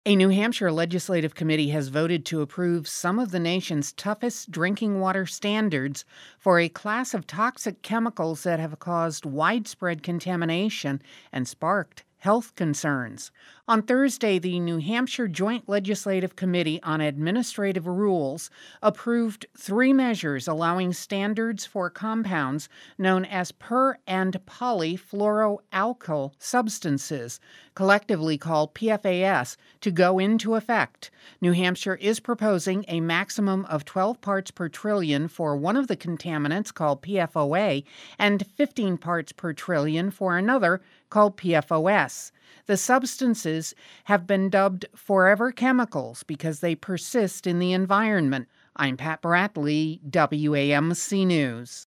A New Hampshire legislative committee has voted to approve some of the nation's toughest drinking water standards for a class of toxic chemicals that have caused widespread contamination and sparked health concerns. On Thursday, the New Hampshire Joint Legislative Committee on Administrative Rules approved 3 measures allowing standards for compounds known as per- and polyfluoroalkyl substances, collectively called PFAS, to go into effect. New Hampshire is proposing a maximum of 12 parts per trillion for one of the contaminants called PFOA and 15 parts per trillion for another called PFOS. The substances have been dubbed forever chemicals because they persist in the environment. I'm Pat Bradley, WAMC News.